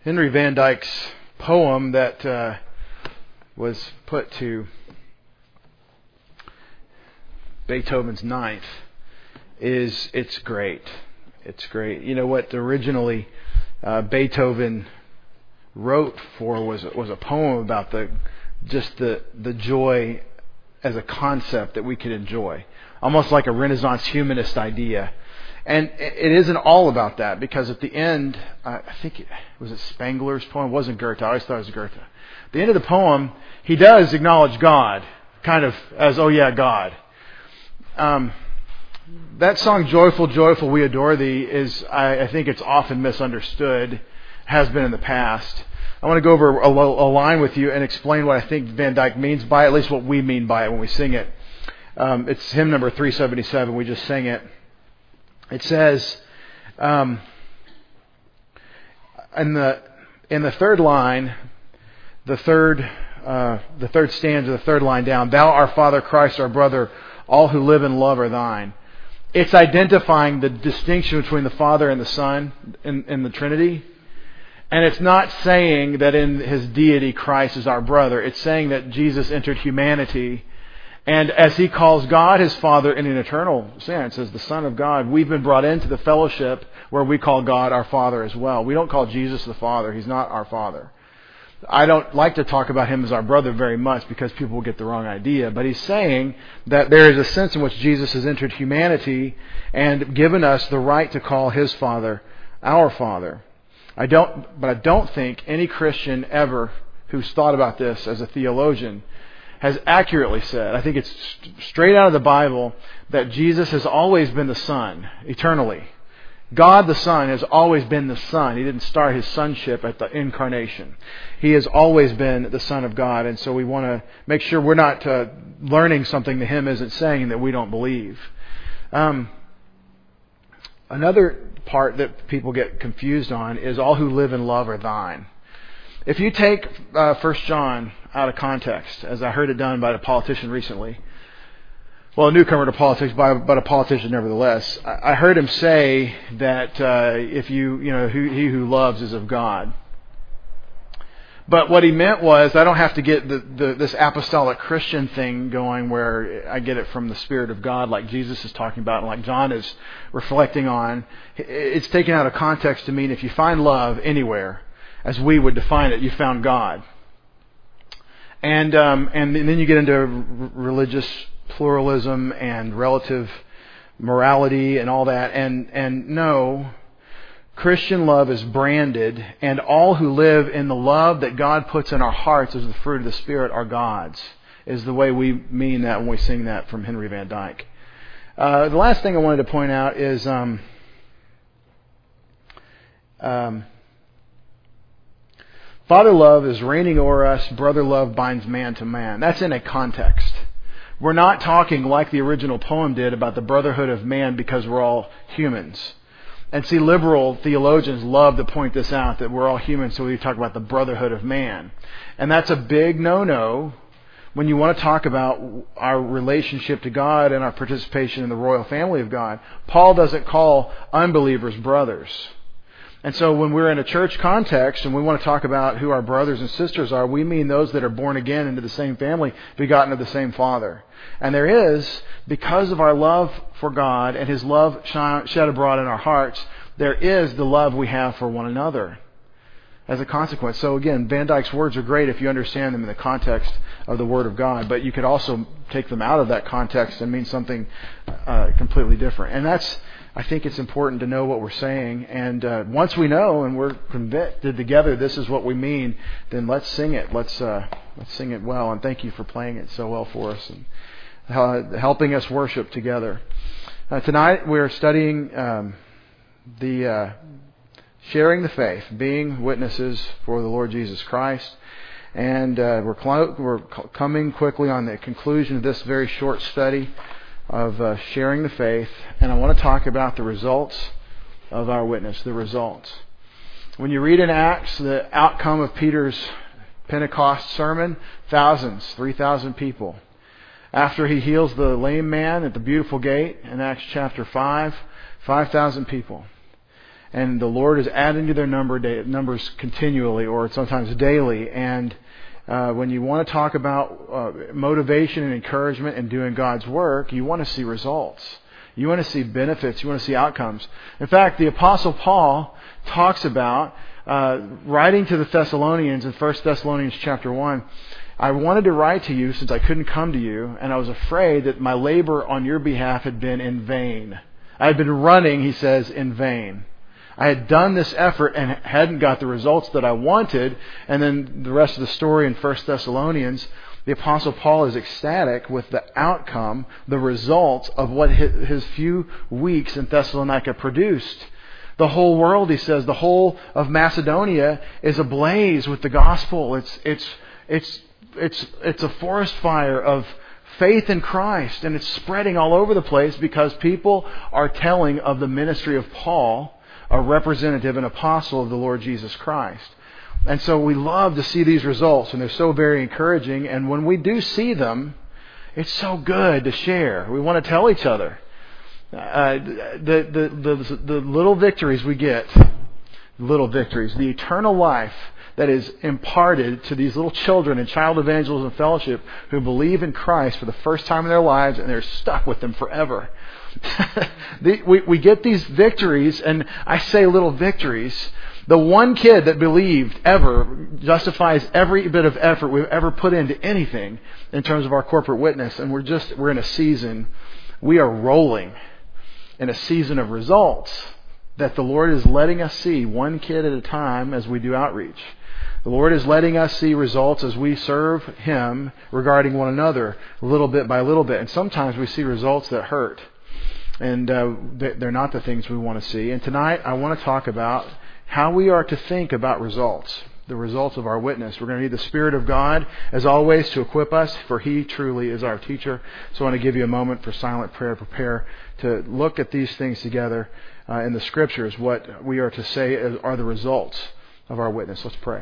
Henry Van Dyke's poem that was put to Beethoven's Ninth it's great. It's great. You know what originally Beethoven wrote for was a poem about the joy as a concept that we could enjoy, almost like a Renaissance humanist idea. And it isn't all about that, because at the end, I think was it Spengler's poem? It wasn't Goethe. I always thought it was Goethe. At the end of the poem, he does acknowledge God, kind of as, oh yeah, God. That song, Joyful, Joyful, We Adore Thee, I think it's often misunderstood, has been in the past. I want to go over a line with you and explain what I think Van Dyke means by it, at least what we mean by it when we sing it. It's hymn number 377. We just sang it. It says, in the third line, the third stanza, the third line down, Thou, our Father, Christ, our brother, all who live in love are thine. It's identifying the distinction between the Father and the Son in the Trinity. And it's not saying that in His deity Christ is our brother. It's saying that Jesus entered humanity. And as He calls God His Father in an eternal sense, as the Son of God, we've been brought into the fellowship where we call God our Father as well. We don't call Jesus the Father. He's not our Father. I don't like to talk about Him as our brother very much because people will get the wrong idea. But He's saying that there is a sense in which Jesus has entered humanity and given us the right to call His Father our Father. I don't think any Christian ever who's thought about this as a theologian has accurately said, I think it's straight out of the Bible, that Jesus has always been the Son, eternally. God the Son has always been the Son. He didn't start His sonship at the incarnation. He has always been the Son of God, and so we want to make sure we're not learning something the hymn isn't saying that we don't believe. Another part that people get confused on is all who live in love are thine. If you take 1 John out of context, as I heard it done by a politician recently, well, a newcomer to politics, but a politician nevertheless, I heard him say that he who loves is of God. But what he meant was, I don't have to get this apostolic Christian thing going where I get it from the Spirit of God like Jesus is talking about and like John is reflecting on. It's taken out of context to mean if you find love anywhere, as we would define it, you found God. And then you get into religious pluralism and relative morality and all that. And no, Christian love is branded, and all who live in the love that God puts in our hearts as the fruit of the Spirit are God's, is the way we mean that when we sing that from Henry Van Dyke. The last thing I wanted to point out is Father love is reigning o'er us, brother love binds man to man. That's in a context. We're not talking like the original poem did about the brotherhood of man because we're all humans. And see, liberal theologians love to point this out, that we're all humans, so we talk about the brotherhood of man. And that's a big no-no when you want to talk about our relationship to God and our participation in the royal family of God. Paul doesn't call unbelievers brothers. And so when we're in a church context and we want to talk about who our brothers and sisters are, we mean those that are born again into the same family, begotten of the same Father. And there is, because of our love for God and His love shed abroad in our hearts, there is the love we have for one another as a consequence. So again, Van Dyke's words are great if you understand them in the context of the Word of God, but you could also take them out of that context and mean something completely different. And I think it's important to know what we're saying. And once we know and we're convicted together, this is what we mean, then let's sing it. Let's sing it well. And thank you for playing it so well for us and helping us worship together. Tonight we're studying the sharing the faith, being witnesses for the Lord Jesus Christ. And we're coming quickly on the conclusion of this very short study of sharing the faith, and I want to talk about the results of our witness, the results. When you read in Acts the outcome of Peter's Pentecost sermon, thousands, 3,000 people. After he heals the lame man at the beautiful gate in Acts chapter 5, 5,000 people. And the Lord is adding to their numbers continually, or sometimes daily. And when you want to talk about motivation and encouragement and doing God's work, you want to see results. You want to see benefits. You want to see outcomes. In fact, the Apostle Paul talks about writing to the Thessalonians in 1 Thessalonians chapter 1. I wanted to write to you since I couldn't come to you, and I was afraid that my labor on your behalf had been in vain. I had been running, he says, in vain. I had done this effort and hadn't got the results that I wanted. And then the rest of the story in 1 Thessalonians, the Apostle Paul is ecstatic with the outcome, the results of what his few weeks in Thessalonica produced. The whole world, he says, the whole of Macedonia is ablaze with the gospel. It's a forest fire of faith in Christ, and it's spreading all over the place because people are telling of the ministry of Paul, a representative and apostle of the Lord Jesus Christ. And so we love to see these results, and they're so very encouraging. And when we do see them, it's so good to share. We want to tell each other the little victories we get, the eternal life that is imparted to these little children in Child Evangelism Fellowship who believe in Christ for the first time in their lives, and they're stuck with them forever. We get these victories, and I say little victories. The one kid that believed ever justifies every bit of effort we've ever put into anything in terms of our corporate witness. And we're in a season, we are rolling in a season of results that the Lord is letting us see one kid at a time as we do outreach. The Lord is letting us see results as we serve Him regarding one another little bit by little bit. And sometimes we see results that hurt. And they're not the things we want to see. And tonight I want to talk about how we are to think about results, the results of our witness. We're going to need the Spirit of God, as always, to equip us, for He truly is our teacher. So I want to give you a moment for silent prayer. Prepare to look at these things together in the Scriptures, what we are to say are the results of our witness. Let's pray.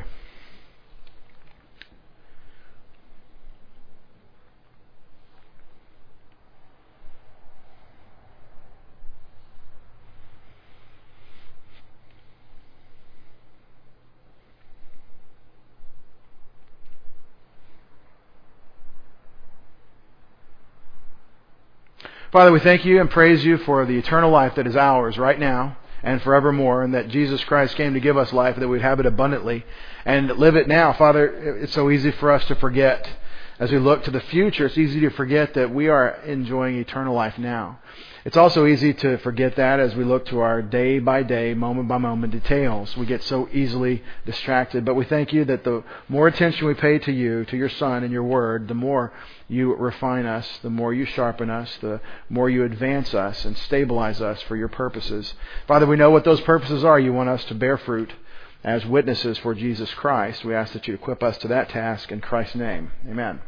Father, we thank you and praise you for the eternal life that is ours right now and forevermore, and that Jesus Christ came to give us life, that we'd have it abundantly and live it now. Father, it's so easy for us to forget. As we look to the future, it's easy to forget that we are enjoying eternal life now. It's also easy to forget that as we look to our day-by-day, moment-by-moment details. We get so easily distracted. But we thank you that the more attention we pay to you, to your Son and your Word, the more you refine us, the more you sharpen us, the more you advance us and stabilize us for your purposes. Father, we know what those purposes are. You want us to bear fruit as witnesses for Jesus Christ. We ask that you equip us to that task in Christ's name. Amen.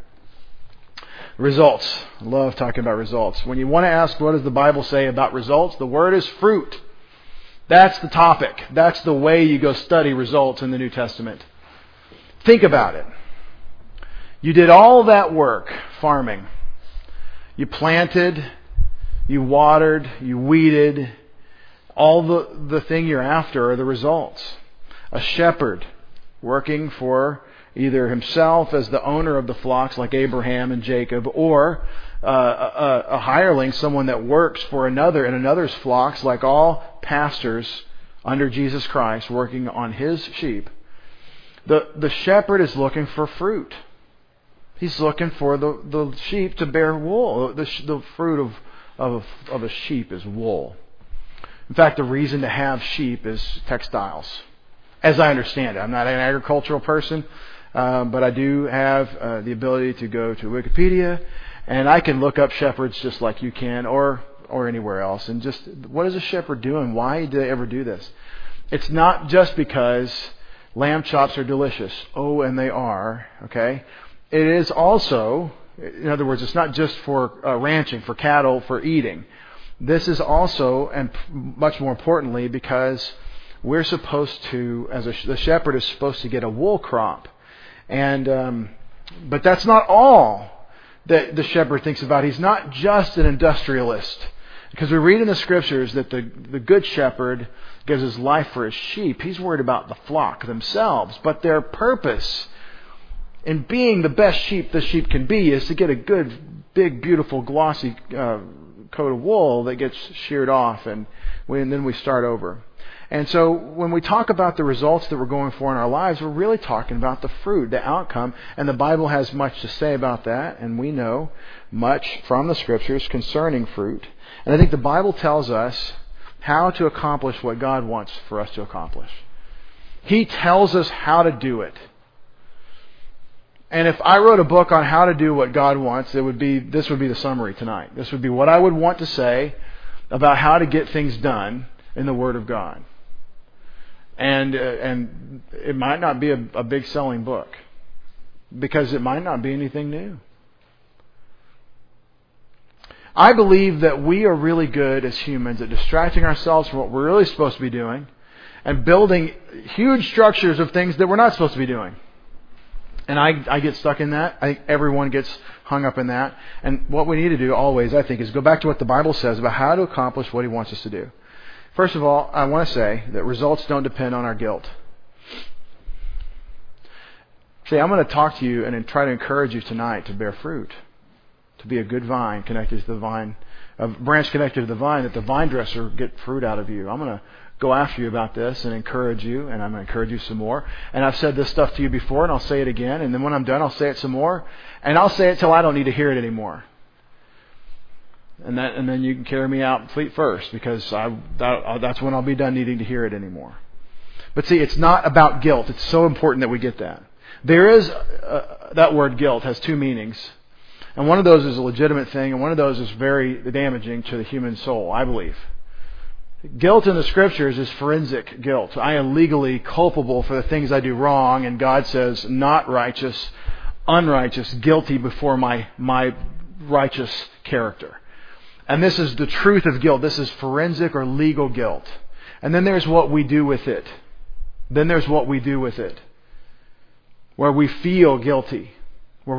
Results. I love talking about results. When you want to ask what does the Bible say about results, the word is fruit. That's the topic. That's the way you go study results in the New Testament. Think about it. You did all that work farming. You planted, you watered, you weeded. All the thing you're after are the results. A shepherd working for either himself as the owner of the flocks like Abraham and Jacob, or a hireling, someone that works for another in another's flocks, like all pastors under Jesus Christ working on His sheep. The shepherd is looking for fruit. He's looking for the sheep to bear wool. The fruit of a sheep is wool. In fact, the reason to have sheep is textiles, as I understand it. I'm not an agricultural person. But I do have the ability to go to Wikipedia, and I can look up shepherds just like you can, or anywhere else. And just, what is a shepherd doing? Why do they ever do this? It's not just because lamb chops are delicious. Oh, and they are. Okay? It is also, in other words, it's not just for ranching, for cattle, for eating. This is also, and much more importantly, because we're supposed to, the shepherd is supposed to get a wool crop. And but that's not all that the shepherd thinks about. He's not just an industrialist. Because we read in the Scriptures that the good shepherd gives his life for his sheep. He's worried about the flock themselves. But their purpose in being the best sheep the sheep can be is to get a good, big, beautiful, glossy coat of wool that gets sheared off, and then we start over. And so when we talk about the results that we're going for in our lives, we're really talking about the fruit, the outcome. And the Bible has much to say about that, and we know much from the Scriptures concerning fruit. And I think the Bible tells us how to accomplish what God wants for us to accomplish. He tells us how to do it. And if I wrote a book on how to do what God wants, this would be the summary tonight. This would be what I would want to say about how to get things done in the Word of God. And it might not be a big selling book, because it might not be anything new. I believe that we are really good as humans at distracting ourselves from what we're really supposed to be doing and building huge structures of things that we're not supposed to be doing. And I get stuck in that. I think everyone gets hung up in that. And what we need to do always, I think, is go back to what the Bible says about how to accomplish what He wants us to do. First of all, I want to say that results don't depend on our guilt. See, I'm going to talk to you and try to encourage you tonight to bear fruit, to be a good vine connected to the vine, a branch connected to the vine, that the vine dresser get fruit out of you. I'm going to go after you about this and encourage you, and I'm going to encourage you some more. And I've said this stuff to you before, and I'll say it again. And then when I'm done, I'll say it some more, and I'll say it till I don't need to hear it anymore. And then you can carry me out feet first, because that's when I'll be done needing to hear it anymore. But see, it's not about guilt. It's so important that we get that. There is that word guilt has two meanings, and one of those is a legitimate thing, and one of those is very damaging to the human soul, I believe. Guilt in the Scriptures is forensic guilt. I am legally culpable for the things I do wrong, and God says not righteous, unrighteous, guilty before my righteous character. And this is the truth of guilt. This is forensic or legal guilt. And then there's what we do with it. Where we feel guilty. Where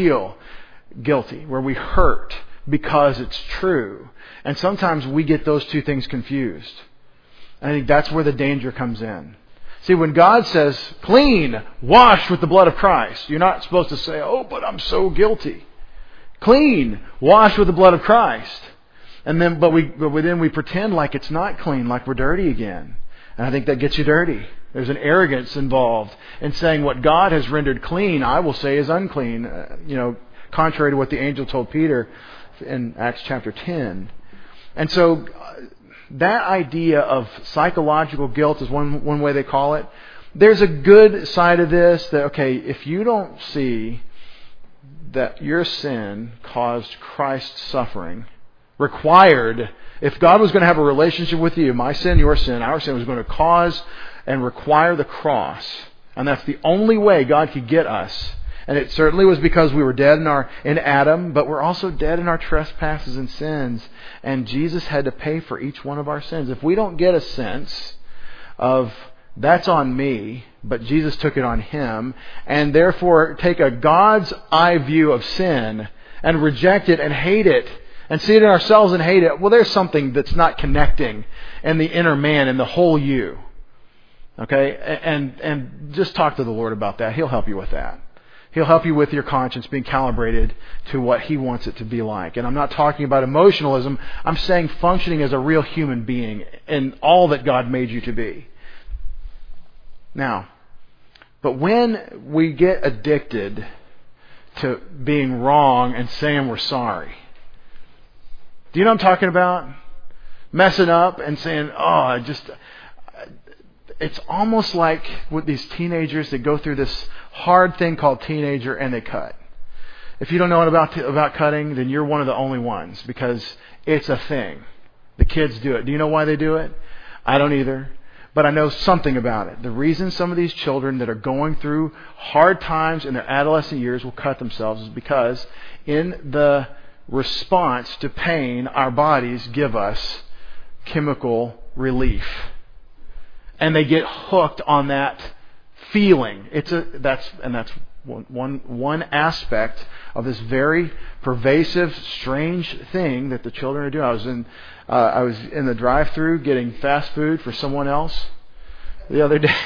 we hurt because it's true. And sometimes we get those two things confused. I think that's where the danger comes in. See, when God says, clean, washed with the blood of Christ, you're not supposed to say, oh, but I'm so guilty. Clean, washed with the blood of Christ. And then, but then we pretend like it's not clean, like we're dirty again. And I think that gets you dirty. There's an arrogance involved in saying what God has rendered clean, I will say is unclean. Contrary to what the angel told Peter in Acts chapter 10. And so that idea of psychological guilt is one way they call it. There's a good side of this that, okay, if you don't see that your sin caused Christ's suffering, required, if God was going to have a relationship with you, my sin, your sin, our sin was going to cause and require the cross. And that's the only way God could get us. And it certainly was because we were dead in Adam, but we're also dead in our trespasses and sins. And Jesus had to pay for each one of our sins. If we don't get a sense of that's on me, but Jesus took it on Him, and therefore take a God's eye view of sin and reject it and hate it, and see it in ourselves and hate it, well, there's something that's not connecting in the inner man, in the whole you. Okay? And just talk to the Lord about that. He'll help you with that. He'll help you with your conscience being calibrated to what He wants it to be like. And I'm not talking about emotionalism. I'm saying functioning as a real human being in all that God made you to be. Now, but when we get addicted to being wrong and saying we're sorry, do you know what I'm talking about? Messing up and saying, it's almost like with these teenagers that go through this hard thing called teenager and they cut. If you don't know about cutting, then you're one of the only ones, because it's a thing. The kids do it. Do you know why they do it? I don't either. But I know something about it. The reason some of these children that are going through hard times in their adolescent years will cut themselves is because in the response to pain, our bodies give us chemical relief. And they get hooked on that feeling. That's One aspect of this very pervasive, strange thing that the children are doing. I was in the drive-thru getting fast food for someone else the other day.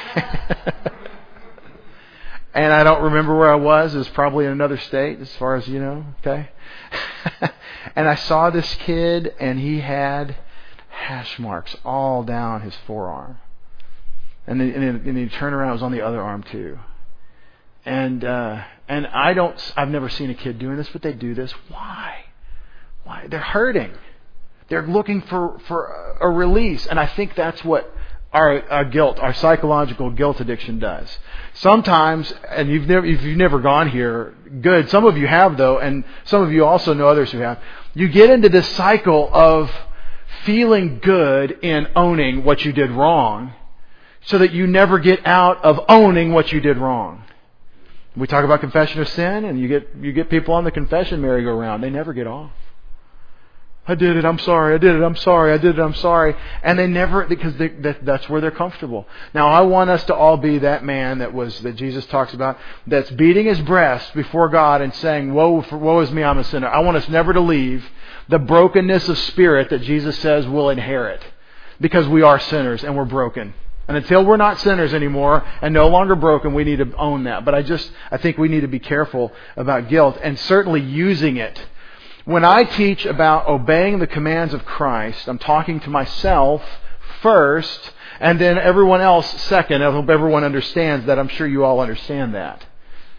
And I don't remember where I was. It was probably in another state, as far as you know. Okay. And I saw this kid, and he had hash marks all down his forearm. And then he turned around, it was on the other arm too. And I've never seen a kid doing this, but they do this. Why? They're hurting. They're looking for a release. And I think that's what our guilt, our psychological guilt addiction does. Sometimes, and if you've never gone here, good. Some of you have though, and some of you also know others who have. You get into this cycle of feeling good in owning what you did wrong, so that you never get out of owning what you did wrong. We talk about confession of sin, and you get people on the confession merry-go-round. They never get off. I did it, I'm sorry. I did it, I'm sorry. I did it, I'm sorry. And they never, because that's where they're comfortable. Now, I want us to all be that man that Jesus talks about, that's beating his breast before God and saying, woe is me, I'm a sinner. I want us never to leave the brokenness of spirit that Jesus says we'll inherit, because we are sinners and we're broken. And until we're not sinners anymore and no longer broken, we need to own that. But I think we need to be careful about guilt, and certainly using it. When I teach about obeying the commands of Christ, I'm talking to myself first, and then everyone else second. I hope everyone understands that. I'm sure you all understand that.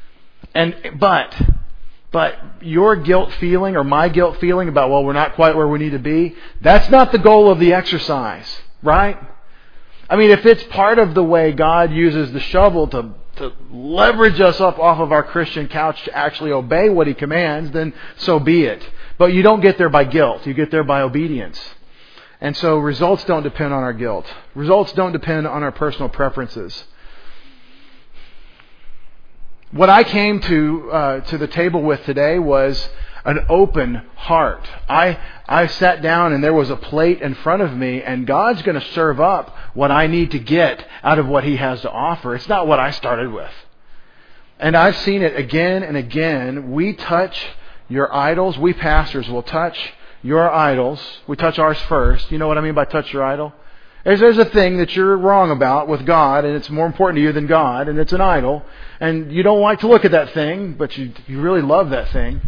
But your guilt feeling or my guilt feeling about, we're not quite where we need to be, that's not the goal of the exercise, right? I mean, if it's part of the way God uses the shovel to leverage us up off of our Christian couch to actually obey what He commands, then so be it. But you don't get there by guilt. You get there by obedience. And so results don't depend on our guilt. Results don't depend on our personal preferences. What I came to the table with today was an open heart. I sat down and there was a plate in front of me, and God's going to serve up what I need to get out of what He has to offer. It's not what I started with. And I've seen it again and again. We touch your idols. We pastors will touch your idols. We touch ours first. You know what I mean by touch your idol? There's a thing that you're wrong about with God, and it's more important to you than God, and it's an idol. And you don't like to look at that thing, but you really love that thing.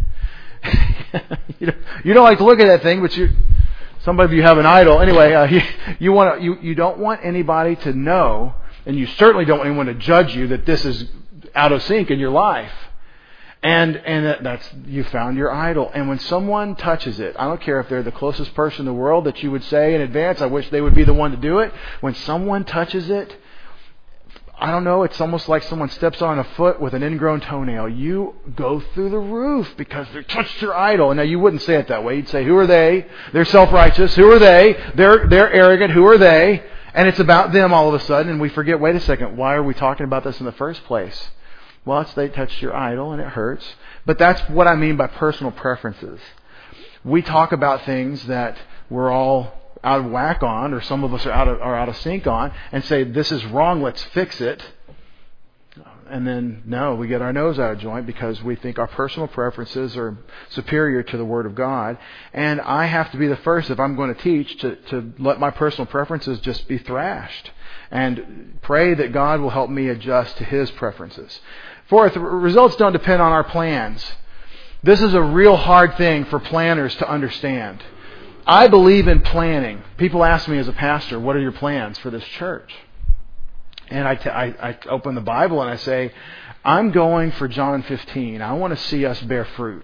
You don't like to look at that thing, but some of you have an idol. Anyway, you don't want anybody to know, and you certainly don't want anyone to judge you that this is out of sync in your life. And that's, you found your idol. And when someone touches it, I don't care if they're the closest person in the world that you would say in advance, I wish they would be the one to do it. When someone touches it, I don't know, it's almost like someone steps on a foot with an ingrown toenail. You go through the roof because they touched your idol. And now you wouldn't say it that way. You'd say, who are they? They're self-righteous. Who are they? They're arrogant. Who are they? And it's about them all of a sudden. And we forget, wait a second, why are we talking about this in the first place? Well, they touched your idol and it hurts. But that's what I mean by personal preferences. We talk about things that we're all out of whack on, or some of us are out of sync on, and say, this is wrong, let's fix it. And then, no, we get our nose out of joint because we think our personal preferences are superior to the Word of God. And I have to be the first, if I'm going to teach, to let my personal preferences just be thrashed. And pray that God will help me adjust to His preferences. Fourth, results don't depend on our plans. This is a real hard thing for planners to understand. I believe in planning. People ask me as a pastor, what are your plans for this church? And I open the Bible and I say, I'm going for John 15. I want to see us bear fruit.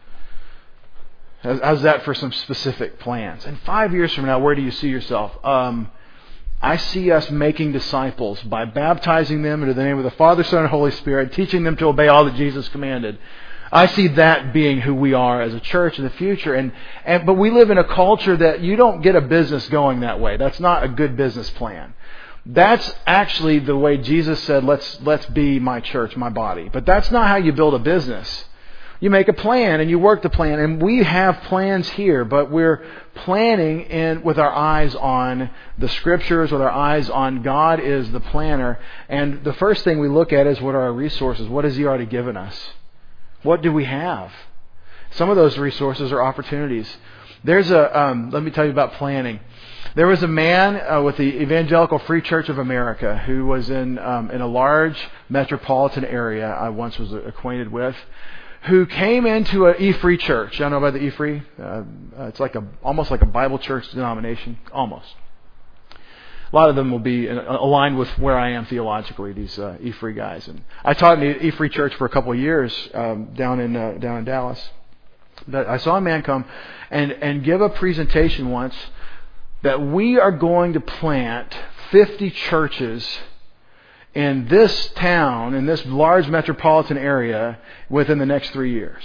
How's that for some specific plans? And 5 years from now, where do you see yourself? I see us making disciples by baptizing them into the name of the Father, Son, and Holy Spirit, teaching them to obey all that Jesus commanded. I see that being who we are as a church in the future. But we live in a culture that you don't get a business going that way. That's not a good business plan. That's actually the way Jesus said, let's be my church, my body. But that's not how you build a business. You make a plan and you work the plan. And we have plans here, but we're planning with our eyes on the Scriptures, with our eyes on God is the planner. And the first thing we look at is what are our resources? What has He already given us? What do we have? Some of those resources are opportunities. There's let me tell you about planning. There was a man with the Evangelical Free Church of America who was in a large metropolitan area I once was acquainted with, who came into an E-Free church. Y'all know about the E-Free? It's almost like a Bible church denomination. Almost. A lot of them will be aligned with where I am theologically, these E-Free guys. And I taught in the E-Free church for a couple of years down in Dallas. But I saw a man come and give a presentation once that we are going to plant 50 churches in this town, in this large metropolitan area, within the next 3 years.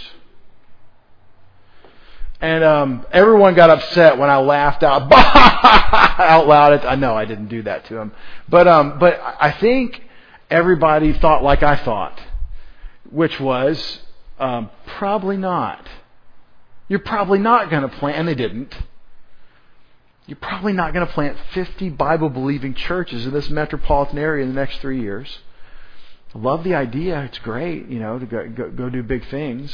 And everyone got upset when I laughed out loud. I know I didn't do that to him, but I think everybody thought like I thought, which was probably not. You're probably not going to plant, and they didn't. You're probably not going to plant 50 Bible-believing churches in this metropolitan area in the next 3 years. I love the idea. It's great, to go do big things.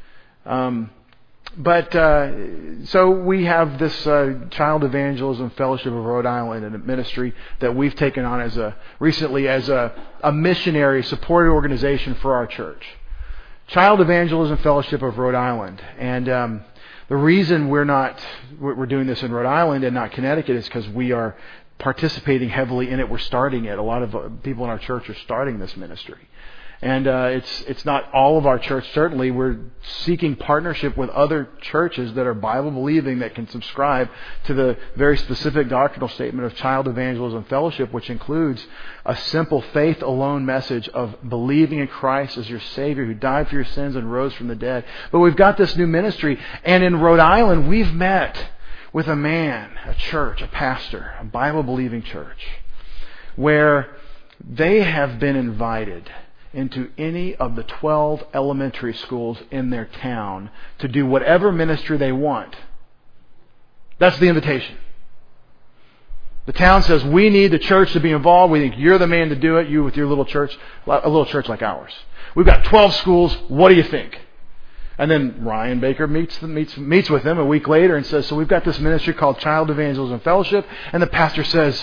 So we have this Child Evangelism Fellowship of Rhode Island and a ministry that we've taken on recently as a missionary supported organization for our church. Child Evangelism Fellowship of Rhode Island. And the reason we're doing this in Rhode Island and not Connecticut is because we are participating heavily in it. We're starting it. A lot of people in our church are starting this ministry. And it's not all of our church. Certainly, we're seeking partnership with other churches that are Bible believing, that can subscribe to the very specific doctrinal statement of Child Evangelism Fellowship, which includes a simple faith alone message of believing in Christ as your Savior, who died for your sins and rose from the dead. But we've got this new ministry, and in Rhode Island, we've met with a man, a church, a pastor, a Bible believing church, where they have been invited into any of the 12 elementary schools in their town to do whatever ministry they want. That's the invitation. The town says, we need the church to be involved. We think you're the man to do it, you with your little church, a little church like ours. We've got 12 schools. What do you think? And then Ryan Baker meets with them a week later and says, so we've got this ministry called Child Evangelism Fellowship. And the pastor says,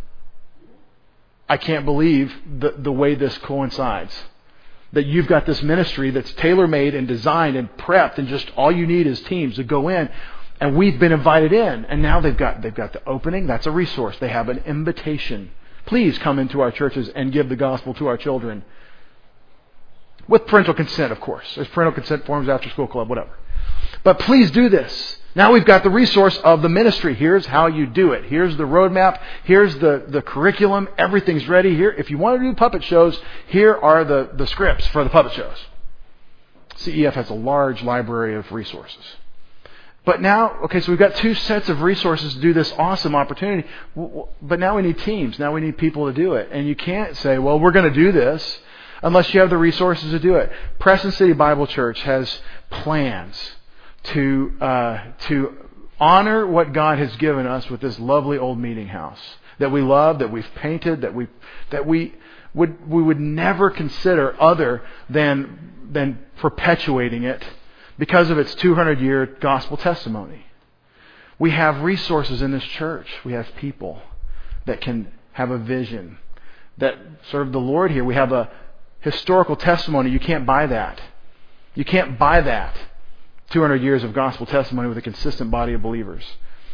I can't believe the way this coincides. That you've got this ministry that's tailor-made and designed and prepped, and just all you need is teams to go in. And we've been invited in. And now they've got the opening. That's a resource. They have an invitation. Please come into our churches and give the gospel to our children. With parental consent, of course. There's parental consent forms, after school club, whatever. But please do this. Now we've got the resource of the ministry. Here's how you do it. Here's the roadmap. Here's the curriculum. Everything's ready here. If you want to do puppet shows, here are the scripts for the puppet shows. CEF has a large library of resources. But now, so we've got two sets of resources to do this awesome opportunity. But now we need teams. Now we need people to do it. And you can't say, well, we're going to do this unless you have the resources to do it. Preston City Bible Church has plans to honor what God has given us with this lovely old meeting house that we love, that we've painted, that we would never consider other than perpetuating it because of its 200-year gospel testimony. We have resources in this church. We have people that can have a vision, that serve the Lord here. We have a historical testimony. You can't buy that. You can't buy that. 200 years of gospel testimony with a consistent body of believers.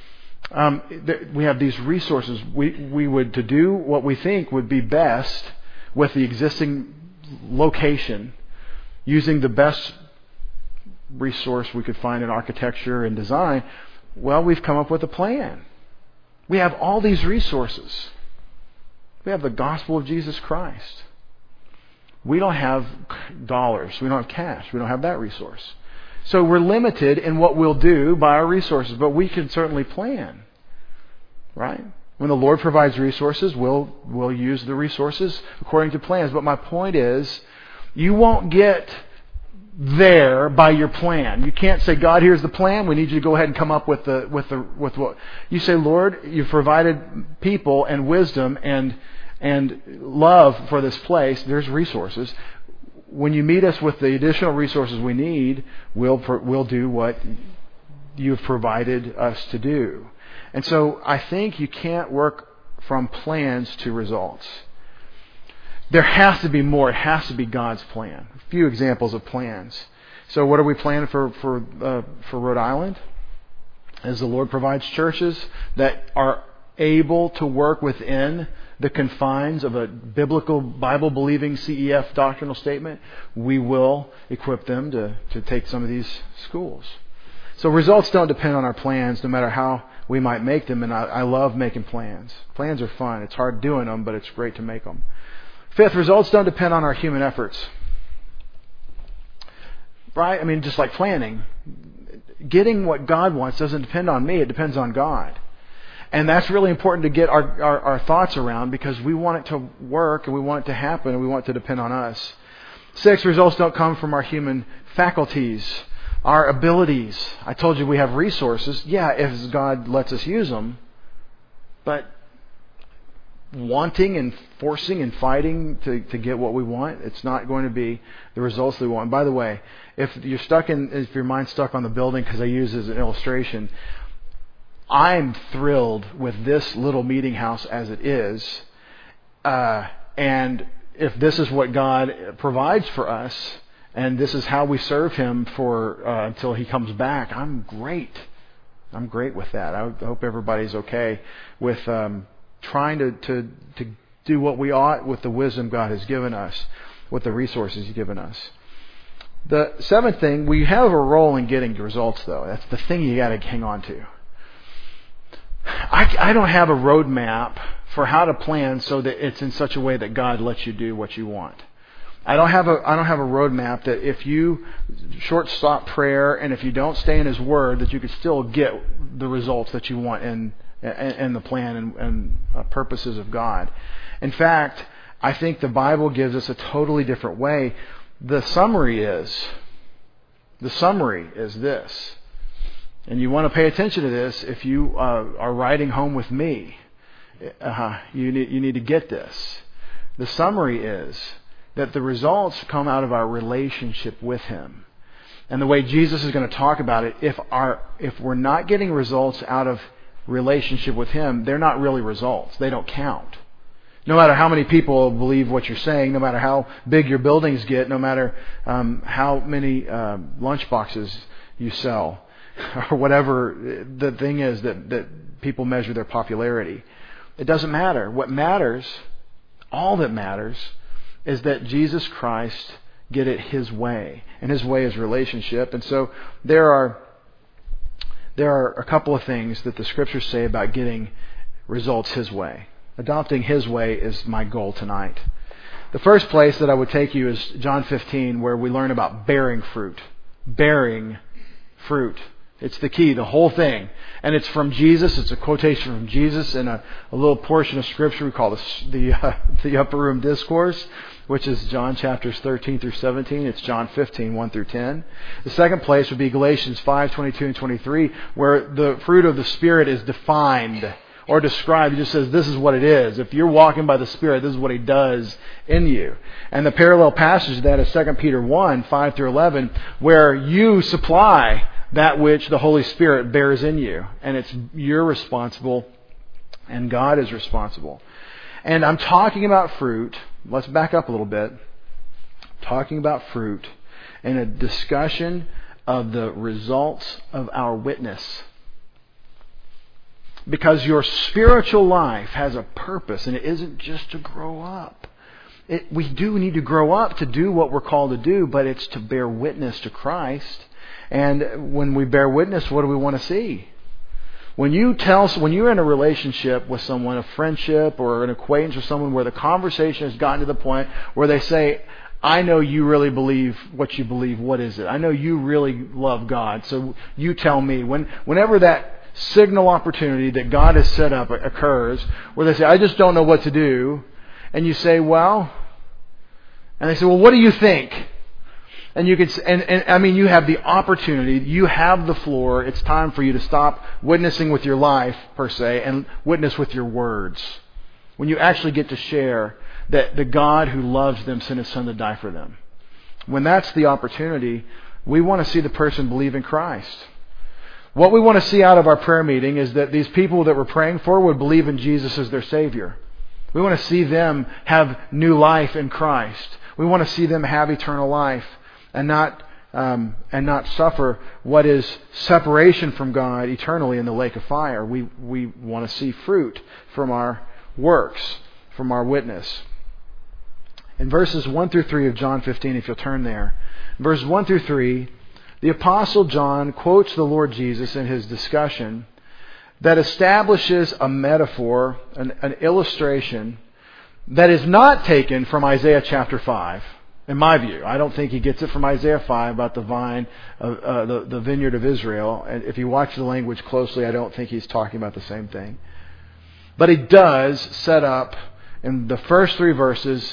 We have these resources. We would to do what we think would be best with the existing location, using the best resource we could find in architecture and design. Well, we've come up with a plan. We have all these resources. We have the gospel of Jesus Christ. We don't have dollars. We don't have cash. We don't have that resource. So we're limited in what we'll do by our resources, but we can certainly plan, right? When the Lord provides resources, we'll use the resources according to plans. But my point is, you won't get there by your plan. You can't say, God, here's the plan. We need you to go ahead and come up with what you say. Lord, you've provided people and wisdom and love for this place. There's resources. When you meet us with the additional resources we need, we'll do what you've provided us to do. And so I think you can't work from plans to results. There has to be more. It has to be God's plan. A few examples of plans. So what are we planning for Rhode Island? As the Lord provides churches that are able to work within the confines of a biblical, Bible-believing CEF doctrinal statement, we will equip them to take some of these schools. So results don't depend on our plans, no matter how we might make them. And I love making plans. Plans are fun. It's hard doing them, but it's great to make them. Fifth, results don't depend on our human efforts. Right? I mean, just like planning. Getting what God wants doesn't depend on me. It depends on God. And that's really important to get our thoughts around, because we want it to work and we want it to happen and we want it to depend on us. 6, results don't come from our human faculties, our abilities. I told you we have resources. Yeah, if God lets us use them. But wanting and forcing and fighting to get what we want, it's not going to be the results that we want. And by the way, if your mind's stuck on the building, because I use it as an illustration, I'm thrilled with this little meeting house as it is. And if this is what God provides for us, and this is how we serve Him for until He comes back, I'm great. I'm great with that. I hope everybody's okay with trying to do what we ought with the wisdom God has given us, with the resources He's given us. The 7th thing, we have a role in getting results, though. That's the thing you got to hang on to. I don't have a roadmap for how to plan so that it's in such a way that God lets you do what you want. I don't have a roadmap that if you short stop prayer and if you don't stay in His Word, that you could still get the results that you want in the plan and purposes of God. In fact, I think the Bible gives us a totally different way. The summary is this. And you want to pay attention to this if you are riding home with me. You need to get this. The summary is that the results come out of our relationship with Him. And the way Jesus is going to talk about it, if we're not getting results out of relationship with Him, they're not really results. They don't count. No matter how many people believe what you're saying, no matter how big your buildings get, no matter how many lunch boxes you sell, or whatever the thing is that people measure their popularity. It doesn't matter. What matters, all that matters, is that Jesus Christ get it His way. And His way is relationship. And so there are a couple of things that the Scriptures say about getting results His way. Adopting His way is my goal tonight. The first place that I would take you is John 15, where we learn about bearing fruit. Bearing fruit. It's the key, the whole thing. And it's from Jesus. It's a quotation from Jesus in a little portion of Scripture we call the Upper Room Discourse, which is John chapters 13 through 17. It's John 15, 1 through 10. The second place would be Galatians 5, 22 and 23, where the fruit of the Spirit is defined or described. It just says this is what it is. If you're walking by the Spirit, this is what He does in you. And the parallel passage to that is 2 Peter 1, 5 through 11, where you supply that which the Holy Spirit bears in you. And you're responsible and God is responsible. And I'm talking about fruit. Let's back up a little bit. I'm talking about fruit in a discussion of the results of our witness. Because your spiritual life has a purpose, and it isn't just to grow up. We do need to grow up to do what we're called to do, but it's to bear witness to Christ. And when we bear witness, what do we want to see? When you're in a relationship with someone, a friendship or an acquaintance with someone where the conversation has gotten to the point where they say, I know you really believe what you believe. What is it? I know you really love God. So you tell me. Whenever that signal opportunity that God has set up occurs, where they say, I just don't know what to do. And you say, and they say, well, what do you think? And you could, and I mean, you have the opportunity, you have the floor. It's time for you to stop witnessing with your life, per se, and witness with your words. When you actually get to share that the God who loves them sent His Son to die for them. When that's the opportunity, we want to see the person believe in Christ. What we want to see out of our prayer meeting is that these people that we're praying for would believe in Jesus as their Savior. We want to see them have new life in Christ. We want to see them have eternal life and not suffer what is separation from God eternally in the lake of fire. We want to see fruit from our works, from our witness. In verses 1 through 3 of John 15, if you'll turn there, verses 1 through 3, the Apostle John quotes the Lord Jesus in his discussion that establishes a metaphor, an illustration that is not taken from Isaiah chapter 5, in my view. I don't think he gets it from Isaiah 5 about the vine, the vineyard of Israel. And if you watch the language closely, I don't think he's talking about the same thing. But he does set up, in the first 3 verses,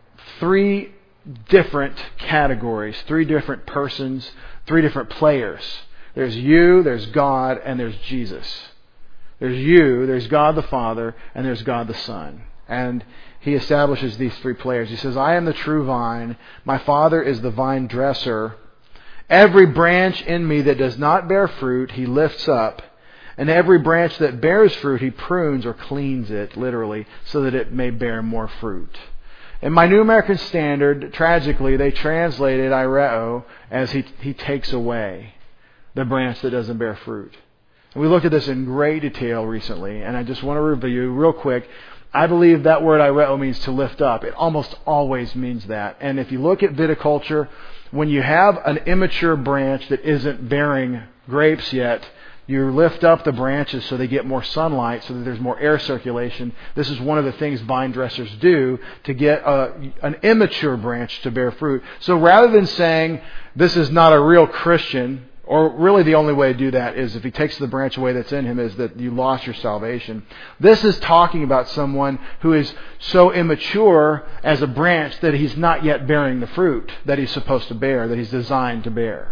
3 different categories, 3 different persons, 3 different players. There's you, there's God, and there's Jesus. There's you, there's God the Father, and there's God the Son. And he establishes these 3 players. He says, I am the true vine. My Father is the vine dresser. Every branch in me that does not bear fruit, He lifts up. And every branch that bears fruit, He prunes or cleans it, literally, so that it may bear more fruit. In my New American Standard, tragically, they translated aireo as he takes away the branch that doesn't bear fruit. And we looked at this in great detail recently, and I just want to review real quick. I believe that word aireo means to lift up. It almost always means that. And if you look at viticulture, when you have an immature branch that isn't bearing grapes yet, you lift up the branches so they get more sunlight, so that there's more air circulation. This is one of the things vine dressers do to get an immature branch to bear fruit. So rather than saying, this is not a real Christian, or really the only way to do that is if he takes the branch away that's in him, is that you lost your salvation. This is talking about someone who is so immature as a branch that he's not yet bearing the fruit that he's supposed to bear, that he's designed to bear.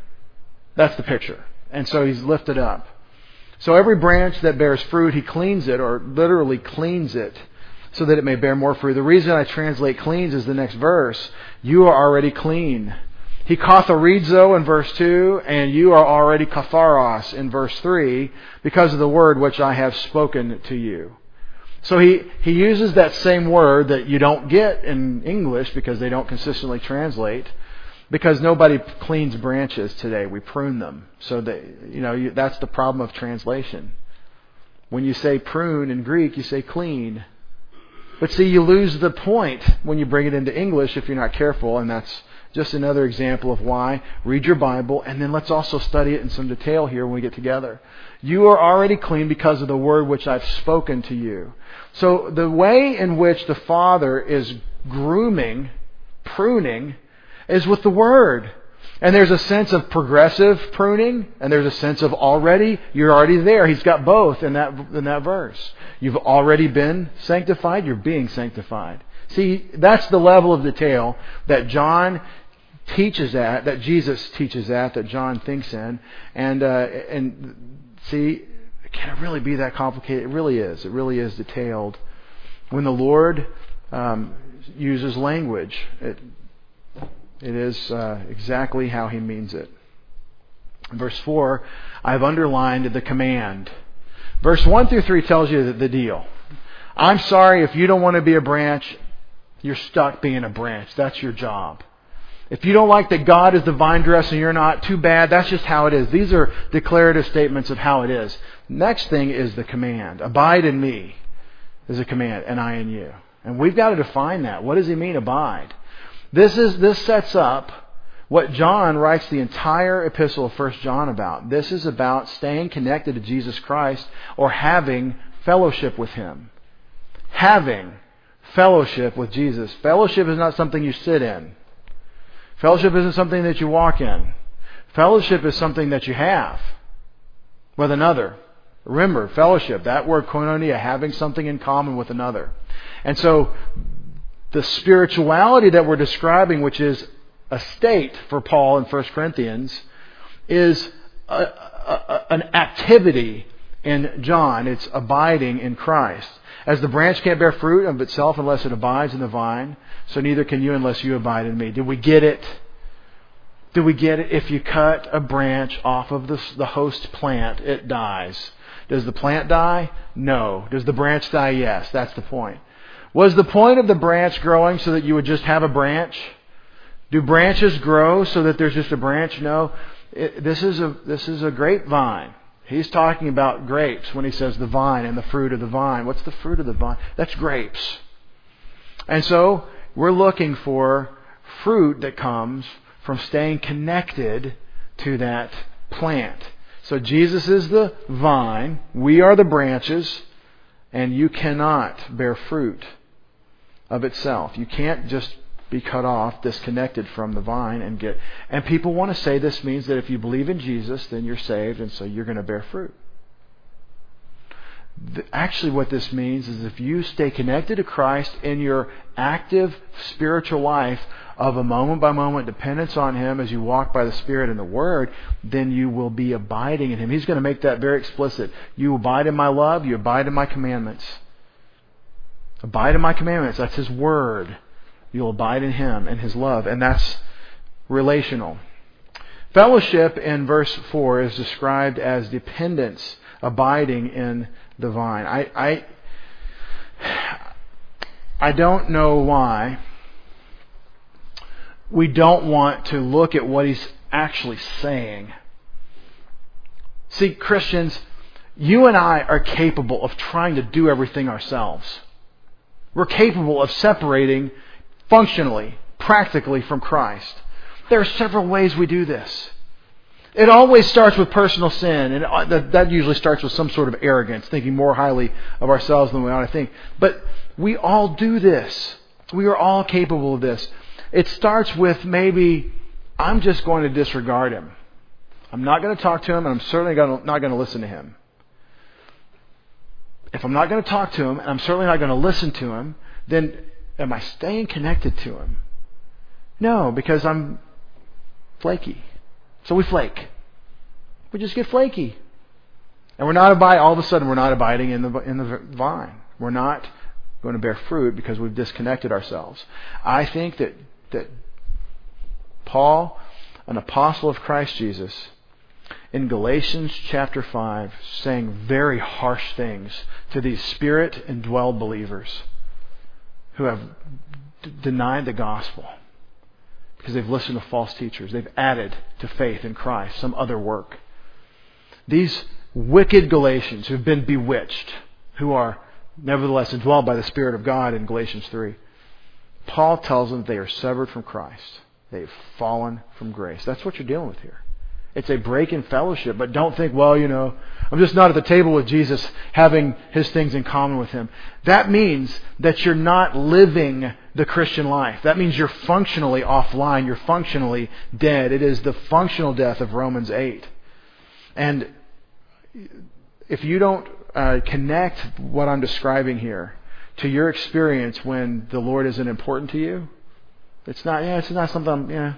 That's the picture. And so he's lifted up. So every branch that bears fruit, he cleans it, or literally cleans it, so that it may bear more fruit. The reason I translate cleans is the next verse. You are already clean. He katharizo in verse 2, and you are already katharos in verse 3, because of the word which I have spoken to you. So he uses that same word that you don't get in English because they don't consistently translate. Because nobody cleans branches today. We prune them. So that's the problem of translation. When you say prune in Greek, you say clean. But see, you lose the point when you bring it into English if you're not careful. And that's just another example of why. Read your Bible, and then let's also study it in some detail here when we get together. You are already clean because of the word which I've spoken to you. So the way in which the Father is grooming, pruning, is with the Word. And there's a sense of progressive pruning, and there's a sense of already, you're already there. He's got both in that verse. You've already been sanctified, you're being sanctified. See, that's the level of detail that John teaches at, that Jesus teaches at, that John thinks in. And see, can it really be that complicated? It really is. It really is detailed. When the Lord uses language, it is exactly how He means it. In verse 4, I've underlined the command. Verse 1 through 3 tells you the deal. I'm sorry if you don't want to be a branch, you're stuck being a branch. That's your job. If you don't like that God is the vine dresser and you're not, too bad. That's just how it is. These are declarative statements of how it is. Next thing is the command. Abide in me is a command, and I in you. And we've got to define that. What does He mean, abide? This sets up what John writes the entire epistle of 1 John about. This is about staying connected to Jesus Christ, or having fellowship with Him. Having fellowship with Jesus. Fellowship is not something you sit in. Fellowship isn't something that you walk in. Fellowship is something that you have with another. Remember, fellowship, that word koinonia, having something in common with another. And so the spirituality that we're describing, which is state for Paul in 1 Corinthians is an activity in John. It's abiding in Christ. As the branch can't bear fruit of itself unless it abides in the vine, so neither can you unless you abide in me. Did we get it? Did we get it? If you cut a branch off of the host plant, it dies. Does the plant die? No. Does the branch die? Yes. That's the point. Was the point of the branch growing so that you would just have a branch? Do branches grow so that there's just a branch? No. This is a grapevine. He's talking about grapes when he says the vine and the fruit of the vine. What's the fruit of the vine? That's grapes. And so we're looking for fruit that comes from staying connected to that plant. So Jesus is the vine, we are the branches, and you cannot bear fruit of itself. You can't just be cut off, disconnected from the vine and people want to say this means that if you believe in Jesus, then you're saved, and so you're going to bear fruit. Actually, what this means is if you stay connected to Christ in your active spiritual life of a moment-by-moment dependence on Him as you walk by the Spirit and the Word, then you will be abiding in Him. He's going to make that very explicit. You abide in my love, you abide in my commandments. Abide in my commandments. That's His Word. You'll abide in Him and His love, and that's relational. Fellowship in verse 4 is described as dependence, abiding in the vine. I don't know why we don't want to look at what he's actually saying. See, Christians, you and I are capable of trying to do everything ourselves. We're capable of separating functionally, practically from Christ. There are several ways we do this. It always starts with personal sin, and that usually starts with some sort of arrogance, thinking more highly of ourselves than we ought to think. But we all do this. We are all capable of this. It starts with maybe, I'm just going to disregard him. I'm not going to talk to him, and I'm certainly not going to listen to him. If I'm not going to talk to him, and I'm certainly not going to listen to him, then am I staying connected to him? No, because I'm flaky. So we flake. We just get flaky. And all of a sudden we're not abiding in the vine. We're not going to bear fruit because we've disconnected ourselves. I think that Paul, an apostle of Christ Jesus, in Galatians chapter 5, saying very harsh things to these Spirit-indwelled believers who have denied the gospel because they've listened to false teachers. They've added to faith in Christ some other work. These wicked Galatians who've been bewitched, who are nevertheless indwelled by the Spirit of God in Galatians 3, Paul tells them they are severed from Christ. They've fallen from grace. That's what you're dealing with here. It's a break in fellowship, but don't think, I'm just not at the table with Jesus having His things in common with Him. That means that you're not living the Christian life. That means you're functionally offline. You're functionally dead. It is the functional death of Romans 8. And if you don't connect what I'm describing here to your experience when the Lord isn't important to you, it's not something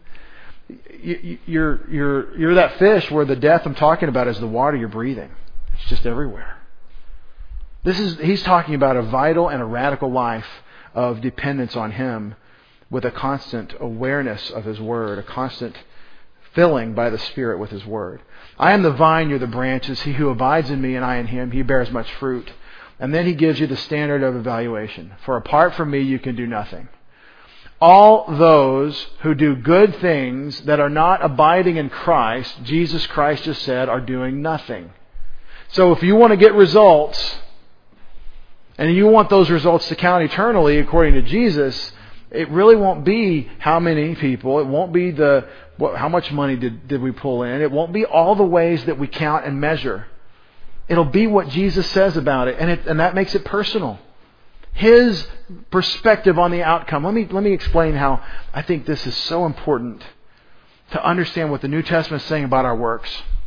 You're that fish where the death I'm talking about is the water you're breathing. It's just everywhere. He's talking about a vital and a radical life of dependence on Him with a constant awareness of His Word, a constant filling by the Spirit with His Word. I am the vine, you're the branches. He who abides in me and I in him, he bears much fruit. And then he gives you the standard of evaluation. For apart from me, you can do nothing. All those who do good things that are not abiding in Christ, Jesus Christ just said, are doing nothing. So if you want to get results, and you want those results to count eternally according to Jesus, it really won't be how many people, it won't be how much money did we pull in, it won't be all the ways that we count and measure. It'll be what Jesus says about it, and that makes it personal. His perspective on the outcome. Let me explain how I think this is so important to understand what the New Testament is saying about our works.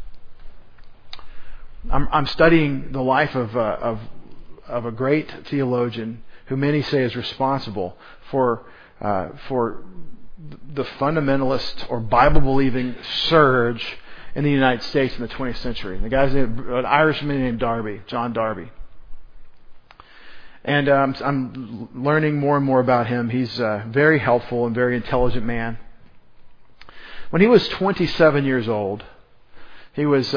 I'm studying the life of a great theologian who many say is responsible for the fundamentalist or Bible-believing surge in the United States in the 20th century. The guy's an Irishman named Darby, John Darby. And I'm learning more and more about him. He's a very helpful and very intelligent man. When he was 27 years old, he was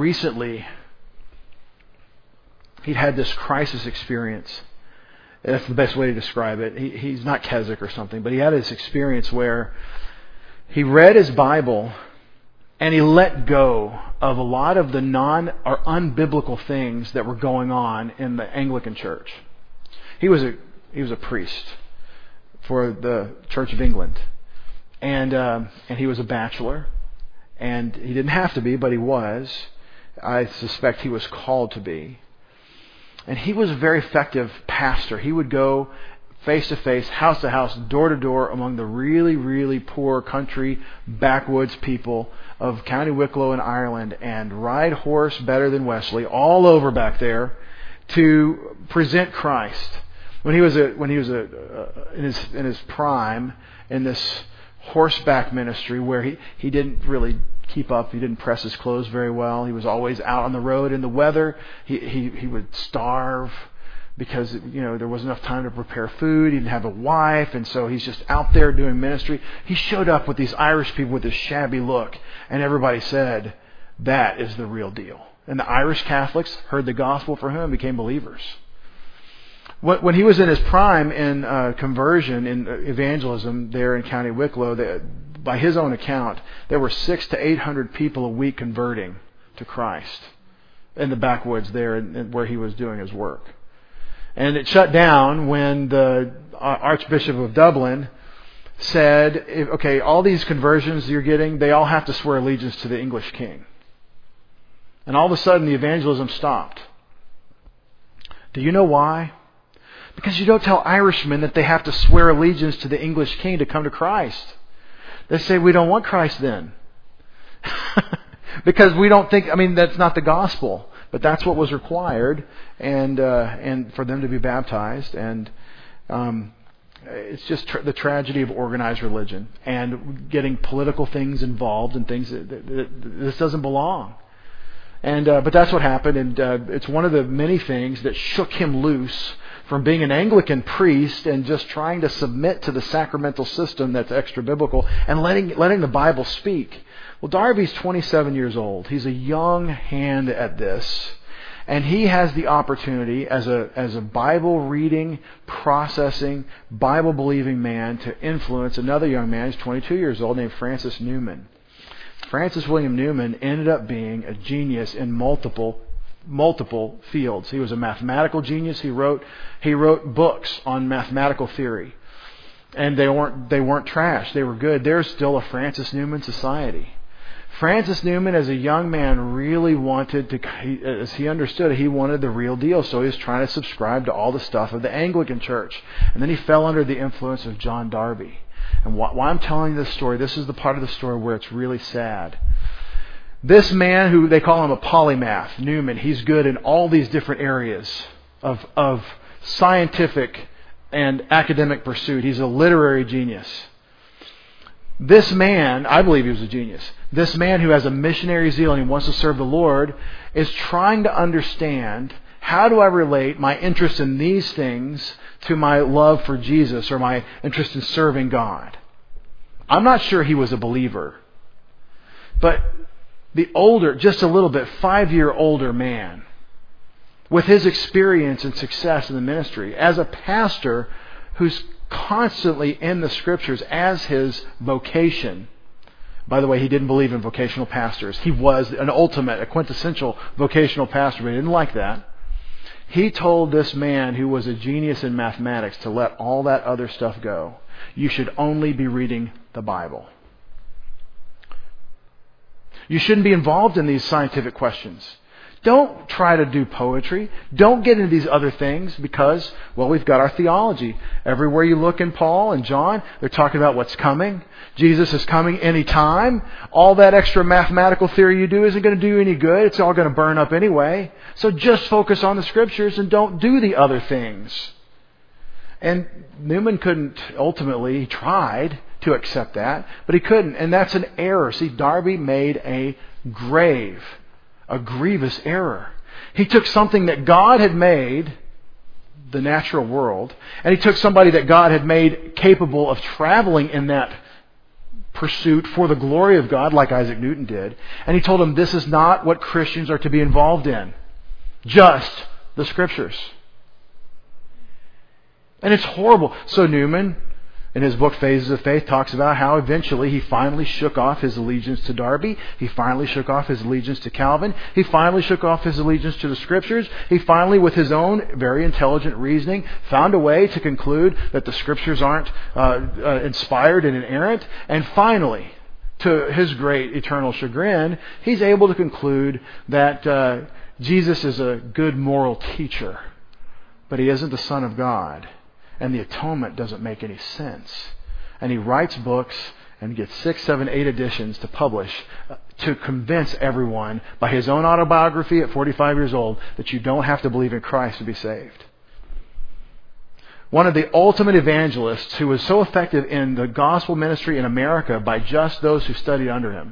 he'd had this crisis experience. That's the best way to describe it. He's not Keswick or something, but he had this experience where he read his Bible and he let go of a lot of the unbiblical things that were going on in the Anglican Church. He was a priest for the Church of England, and he was a bachelor, and he didn't have to be, but he was. I suspect he was called to be. And he was a very effective pastor. He would go face to face, house to house, door to door among the really, really poor country backwoods people of County Wicklow in Ireland and ride horse better than Wesley all over back there to present Christ. When he was in his prime in this horseback ministry where he didn't really keep up. He didn't press his clothes very well. He was always out on the road in the weather. He would starve because there wasn't enough time to prepare food. He didn't have a wife, and so he's just out there doing ministry. He showed up with these Irish people with this shabby look, and everybody said, that is the real deal. And the Irish Catholics heard the gospel from him and became believers. When he was in his prime in conversion, in evangelism there in County Wicklow, by his own account, there were 600 to 800 people a week converting to Christ in the backwoods there where he was doing his work. And it shut down when the Archbishop of Dublin said, okay, all these conversions you're getting, they all have to swear allegiance to the English king. And all of a sudden the evangelism stopped. Do you know why? Because you don't tell Irishmen that they have to swear allegiance to the English king to come to Christ. They say, we don't want Christ then. Because we don't think, that's not the gospel. But that's what was required and for them to be baptized. And it's just the tragedy of organized religion and getting political things involved and things that this doesn't belong. But that's what happened, and it's one of the many things that shook him loose from being an Anglican priest and just trying to submit to the sacramental system that's extra biblical and letting the Bible speak. Well, Darby's 27 years old. He's a young hand at this, and he has the opportunity as a Bible reading, processing, Bible believing man to influence another young man. He's 22 years old named Francis Newman. Francis William Newman ended up being a genius in multiple fields. He was a mathematical genius. He wrote books on mathematical theory, and they weren't trash. They were good. There's still a Francis Newman society. Francis Newman, as a young man, really wanted to, as he understood it, he wanted the real deal. So he was trying to subscribe to all the stuff of the Anglican Church, and then he fell under the influence of John Darby. And why I'm telling you this story, this is the part of the story where it's really sad. This man, who they call him a polymath, Newman, he's good in all these different areas of scientific and academic pursuit. He's a literary genius. This man, I believe he was a genius. This man who has a missionary zeal and he wants to serve the Lord is trying to understand, how do I relate my interest in these things to my love for Jesus or my interest in serving God? I'm not sure he was a believer. But the older, just a little bit, 5-year older man, with his experience and success in the ministry, as a pastor who's constantly in the Scriptures as his vocation. By the way, he didn't believe in vocational pastors. He was a quintessential vocational pastor, but he didn't like that. He told this man who was a genius in mathematics to let all that other stuff go. You should only be reading the Bible. You shouldn't be involved in these scientific questions. Don't try to do poetry. Don't get into these other things because, well, we've got our theology. Everywhere you look in Paul and John, they're talking about what's coming. Jesus is coming any time. All that extra mathematical theory you do isn't going to do you any good. It's all going to burn up anyway. So just focus on the Scriptures and don't do the other things. And Newman couldn't, ultimately, he tried to accept that, but he couldn't. And that's an error. See, Darby made a grievous error. He took something that God had made, the natural world, and he took somebody that God had made capable of traveling in that pursuit for the glory of God, like Isaac Newton did, and he told him this is not what Christians are to be involved in. Just the Scriptures. And it's horrible. So Newman, in his book Phases of Faith, talks about how eventually he finally shook off his allegiance to Darby. He finally shook off his allegiance to Calvin. He finally shook off his allegiance to the Scriptures. He finally, with his own very intelligent reasoning, found a way to conclude that the Scriptures aren't inspired and inerrant. And finally, to his great eternal chagrin, he's able to conclude that Jesus is a good moral teacher, but he isn't the Son of God. And the atonement doesn't make any sense. And he writes books and gets 6, 7, 8 editions to publish to convince everyone by his own autobiography at 45 years old that you don't have to believe in Christ to be saved. One of the ultimate evangelists who was so effective in the gospel ministry in America by just those who studied under him.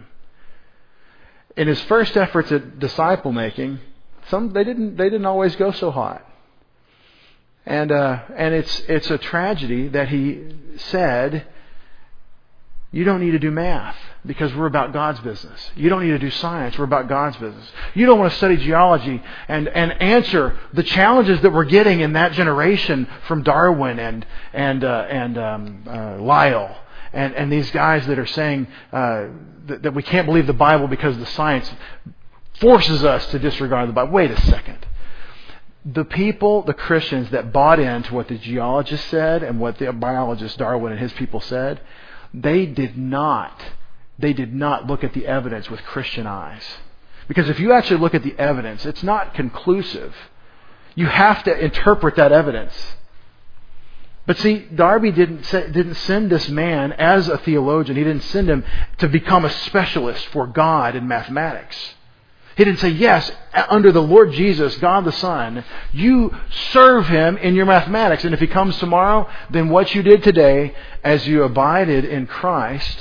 In his first efforts at disciple making, they didn't always go so hot. And it's a tragedy that he said, you don't need to do math because we're about God's business. You don't need to do science. We're about God's business. You don't want to study geology and answer the challenges that we're getting in that generation from Darwin and Lyell and these guys that are saying that we can't believe the Bible because the science forces us to disregard the Bible. Wait a second. The people, the Christians that bought into what the geologist said and what the biologist Darwin and his people said, they did not look at the evidence with Christian eyes. Because if you actually look at the evidence, it's not conclusive. You have to interpret that evidence. But see, Darby didn't send this man as a theologian. He didn't send him to become a specialist for God in mathematics. He didn't say, yes, under the Lord Jesus, God the Son, you serve Him in your mathematics. And if He comes tomorrow, then what you did today, as you abided in Christ,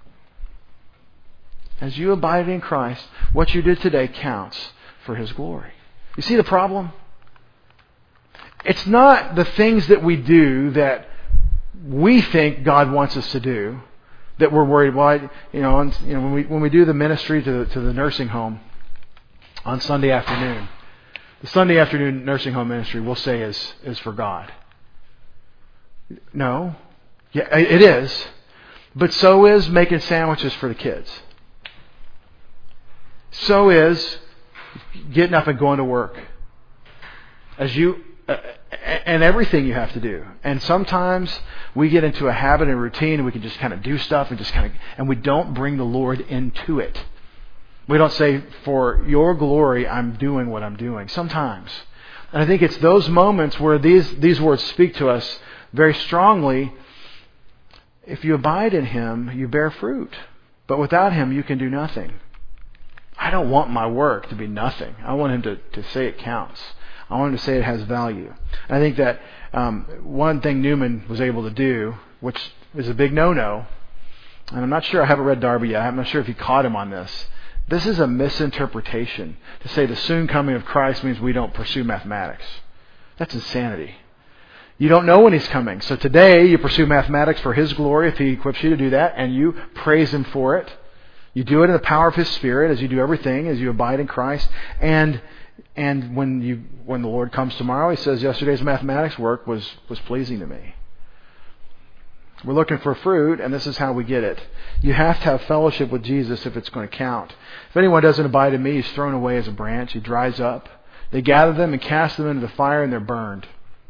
what you did today counts for His glory. You see the problem? It's not the things that we do that we think God wants us to do that we're worried about. When we do the ministry to the nursing home, on Sunday afternoon. The Sunday afternoon nursing home ministry, we'll say, is for God. No. Yeah, it is. But so is making sandwiches for the kids. So is getting up and going to work. And everything you have to do. And sometimes we get into a habit and routine and we can just kind of do stuff and we don't bring the Lord into it. We don't say, for your glory, I'm doing what I'm doing. Sometimes. And I think it's those moments where these words speak to us very strongly. If you abide in Him, you bear fruit. But without Him, you can do nothing. I don't want my work to be nothing. I want Him to say it counts. I want Him to say it has value. And I think that one thing Newman was able to do, which is a big no-no, and I'm not sure, I haven't read Darby yet, I'm not sure if he caught him on this. This is a misinterpretation to say the soon coming of Christ means we don't pursue mathematics. That's insanity. You don't know when He's coming. So today you pursue mathematics for His glory if He equips you to do that, and you praise Him for it. You do it in the power of His Spirit as you do everything, as you abide in Christ. And when the Lord comes tomorrow, He says, yesterday's mathematics work was pleasing to me. We're looking for fruit, and this is how we get it. You have to have fellowship with Jesus if it's going to count. If anyone doesn't abide in me, he's thrown away as a branch. He dries up. They gather them and cast them into the fire, and they're burned.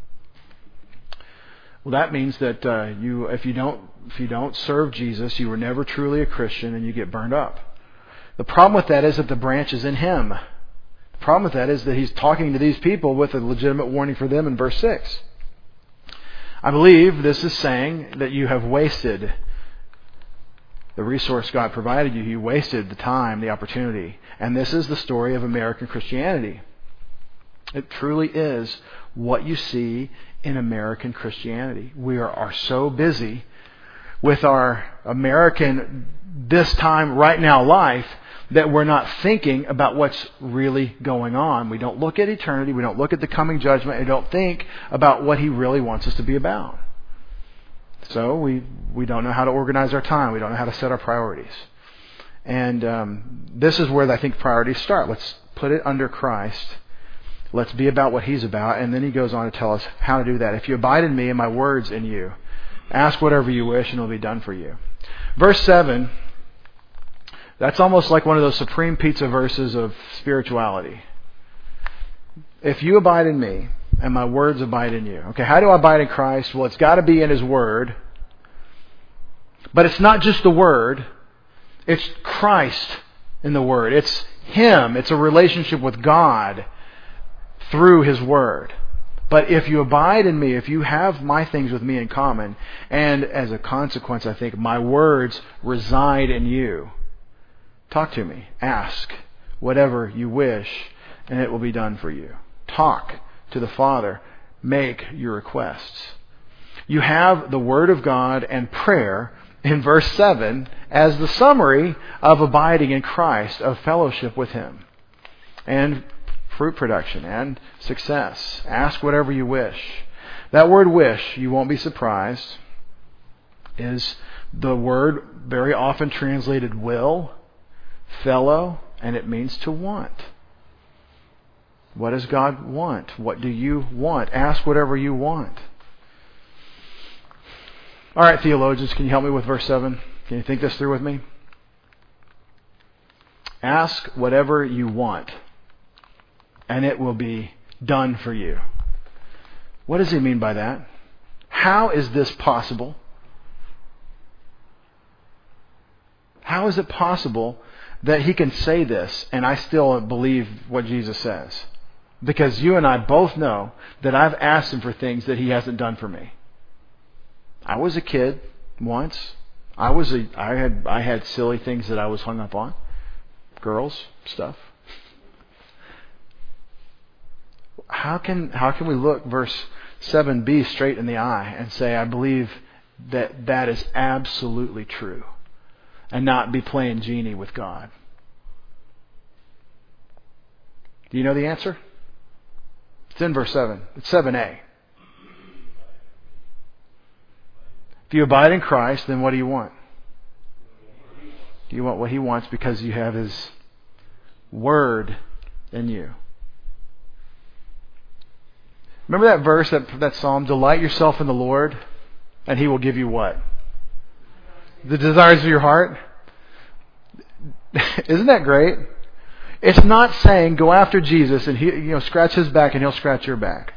Well, that means that if you don't serve Jesus, you were never truly a Christian, and you get burned up. The problem with that is that the branch is in Him. The problem with that is that He's talking to these people with a legitimate warning for them in verse 6. I believe this is saying that you have wasted the resource God provided you. You wasted the time, the opportunity. And this is the story of American Christianity. It truly is what you see in American Christianity. We are so busy with our American, this time, right now life, that we're not thinking about what's really going on. We don't look at eternity. We don't look at the coming judgment. We don't think about what He really wants us to be about. So we don't know how to organize our time. We don't know how to set our priorities. And this is where I think priorities start. Let's put it under Christ. Let's be about what He's about. And then He goes on to tell us how to do that. If you abide in Me and My words in you, ask whatever you wish and it'll be done for you. Verse 7, that's almost like one of those supreme pizza verses of spirituality. If you abide in Me and My words abide in you. Okay, how do I abide in Christ? Well, it's got to be in His Word. But it's not just the Word. It's Christ in the Word. It's Him. It's a relationship with God through His Word. But if you abide in Me, if you have My things with Me in common, and as a consequence, I think, My words reside in you, talk to Me. Ask whatever you wish, and it will be done for you. Talk to the Father. Make your requests. You have the Word of God and prayer in verse 7 as the summary of abiding in Christ, of fellowship with Him, and fruit production and success. Ask whatever you wish. That word wish, you won't be surprised, is the word very often translated will, fellow, and it means to want. What does God want? What do you want? Ask whatever you want. All right, theologians, can you help me with verse 7? Can you think this through with me? Ask whatever you want, and it will be done for you. What does he mean by that? How is this possible? How is it possible that he can say this and I still believe what Jesus says? Because you and I both know that I've asked Him for things that He hasn't done for me. I was a kid once. I had silly things that I was hung up on. Girls, stuff. How can we look verse 7b straight in the eye and say, I believe that is absolutely true, and not be playing genie with God? Do you know the answer? It's in verse 7. It's 7a. If you abide in Christ, then what do you want? You want what He wants because you have His Word in you. Remember that verse, that psalm, delight yourself in the Lord, and He will give you what? The desires of your heart. Isn't that great? It's not saying go after Jesus and scratch His back and He'll scratch your back.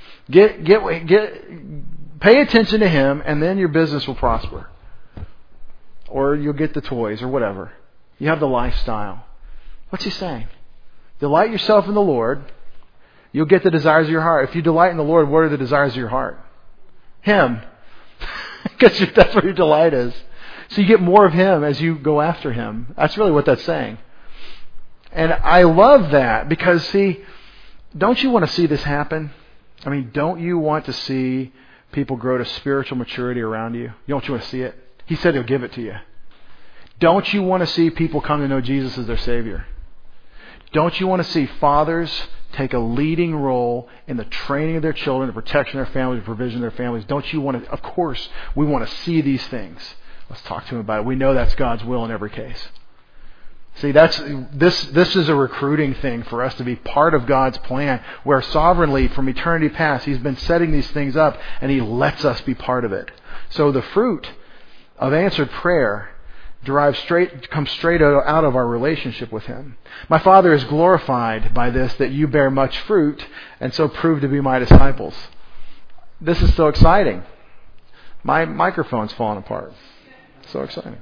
Pay attention to Him, and then your business will prosper. Or you'll get the toys or whatever. You have the lifestyle. What's He saying? Delight yourself in the Lord. You'll get the desires of your heart. If you delight in the Lord, what are the desires of your heart? Him. Because that's where your delight is. So you get more of Him as you go after Him. That's really what that's saying. And I love that because, see, don't you want to see this happen? I mean, don't you want to see people grow to spiritual maturity around you? Don't you want to see it? He said He'll give it to you. Don't you want to see people come to know Jesus as their Savior? Don't you want to see fathers take a leading role in the training of their children, the protection of their families, the provision of their families? Don't you want to? Of course, we want to see these things. Let's talk to Him about it. We know that's God's will in every case. See, this is a recruiting thing for us to be part of God's plan, where sovereignly from eternity past He's been setting these things up and He lets us be part of it. So the fruit of answered prayer comes straight out of our relationship with Him. My Father is glorified by this, that you bear much fruit and so prove to be My disciples. This is so exciting. My microphone's falling apart. So exciting.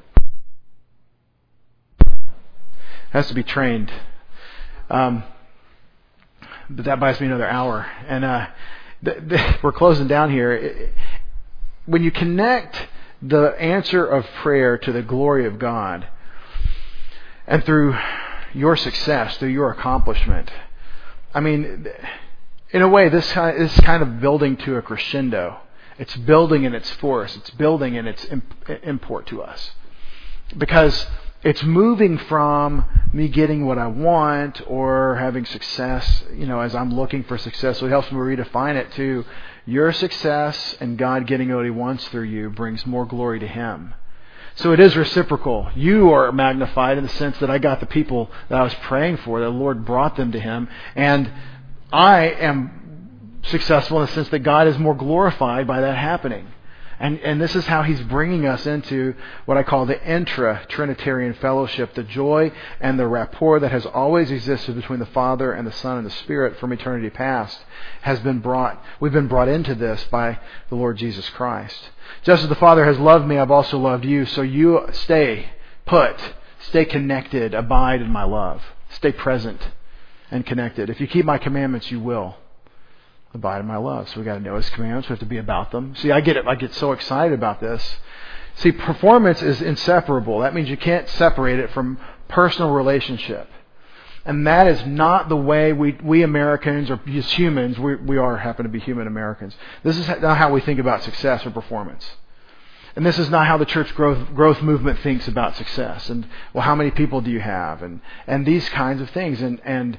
Has to be trained. But that buys me another hour. And we're closing down here. When you connect the answer of prayer to the glory of God, and through your success, through your accomplishment, I mean, in a way, this is kind of building to a crescendo. It's building in its force. It's building in its import to us. Because it's moving from me getting what I want or having success, as I'm looking for success. So it helps me redefine it to your success and God getting what He wants through you brings more glory to Him. So it is reciprocal. You are magnified in the sense that I got the people that I was praying for, the Lord brought them to Him. And I am successful in the sense that God is more glorified by that happening. And this is how He's bringing us into what I call the intra-Trinitarian fellowship, the joy and the rapport that has always existed between the Father and the Son and the Spirit from eternity past we've been brought into this by the Lord Jesus Christ. Just as the Father has loved me, I've also loved you, so you stay put, stay connected, abide in my love, stay present and connected. If you keep my commandments, you will abide in my love. So we got to know His commandments. We have to be about them. See, I get it. I get so excited about this. See, performance is inseparable. That means you can't separate it from personal relationship. And that is not the way we Americans, or as humans, we happen to be human Americans. This is not how we think about success or performance. And this is not how the church growth movement thinks about success. And, well, how many people do you have? And these kinds of things. And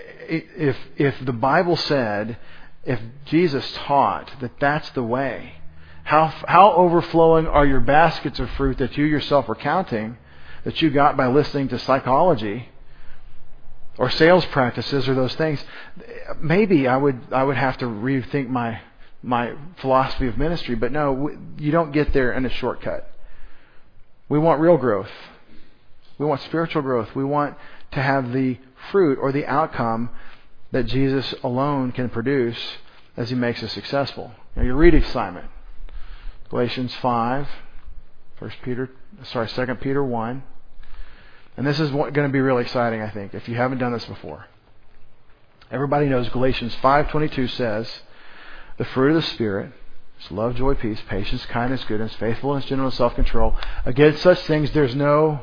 if the Bible said, if Jesus taught that that's the way, how overflowing are your baskets of fruit that you yourself are counting, that you got by listening to psychology or sales practices or those things? Maybe I would have to rethink my philosophy of ministry. But no, you don't get there in a shortcut. We want real growth. We want spiritual growth. We want to have the fruit or the outcome that Jesus alone can produce as He makes us successful. Now, your reading assignment, Galatians 5, 2 Peter 1. And this is going to be really exciting, I think, if you haven't done this before. Everybody knows Galatians 5:22 says, the fruit of the Spirit is love, joy, peace, patience, kindness, goodness, faithfulness, gentleness, self-control. Against such things there's no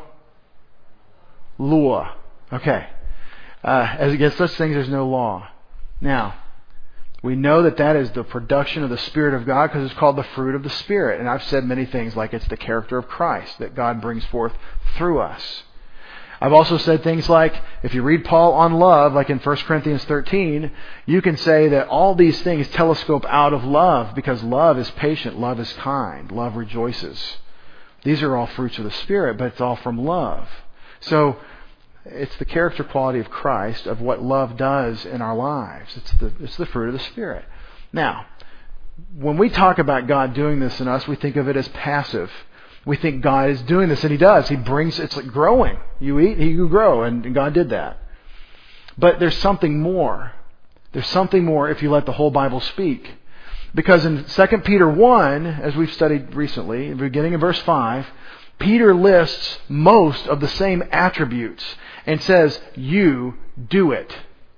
law. Okay. As against such things there's no law. Now, we know that is the production of the Spirit of God because it's called the fruit of the Spirit. And I've said many things like it's the character of Christ that God brings forth through us. I've also said things like, if you read Paul on love, like in 1 Corinthians 13, you can say that all these things telescope out of love because love is patient, love is kind, love rejoices. These are all fruits of the Spirit, but it's all from love. So it's the character quality of Christ, of what love does in our lives. It's the fruit of the Spirit. Now, when we talk about God doing this in us, we think of it as passive. We think God is doing this, and He does. It's like growing. You eat, you grow, and God did that. But there's something more. There's something more if you let the whole Bible speak. Because in 2 Peter 1, as we've studied recently, beginning in verse 5, Peter lists most of the same attributes and says, you do it.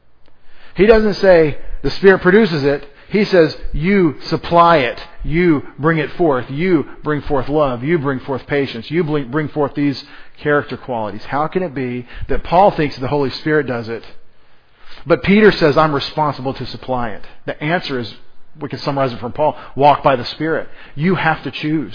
He doesn't say the Spirit produces it. He says, you supply it. You bring it forth. You bring forth love. You bring forth patience. You bring forth these character qualities. How can it be that Paul thinks the Holy Spirit does it, but Peter says, I'm responsible to supply it? The answer is, we can summarize it from Paul, walk by the Spirit. You have to choose.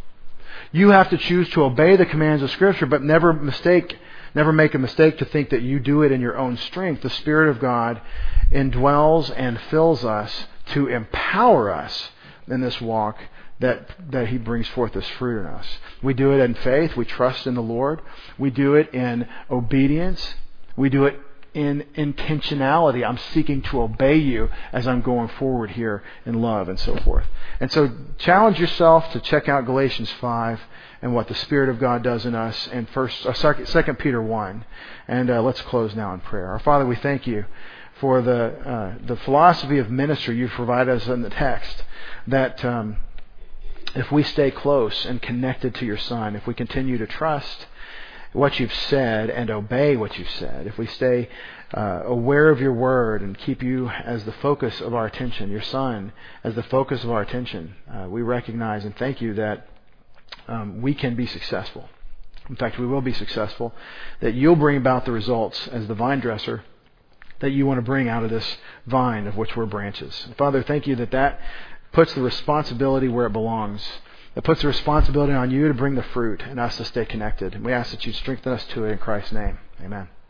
You have to choose to obey the commands of Scripture, but never make a mistake to think that you do it in your own strength. The Spirit of God indwells and fills us to empower us in this walk that He brings forth this fruit in us. We do it in faith. We trust in the Lord. We do it in obedience. We do it in intentionality. I'm seeking to obey you as I'm going forward here in love and so forth. And so challenge yourself to check out Galatians 5 and what the Spirit of God does in us in 2 Peter 1. And let's close now in prayer. Our Father, we thank you for the philosophy of ministry you've provided us in the text, that if we stay close and connected to your Son, if we continue to trust what you've said and obey what you've said, if we stay aware of your word and keep you as the focus of our attention, your Son as the focus of our attention, we recognize and thank you that we can be successful. In fact, we will be successful, that you'll bring about the results as the vine dresser that you want to bring out of this vine of which we're branches. Father, thank you that puts the responsibility where it belongs. It puts the responsibility on you to bring the fruit and us to stay connected. And we ask that you strengthen us to it in Christ's name. Amen.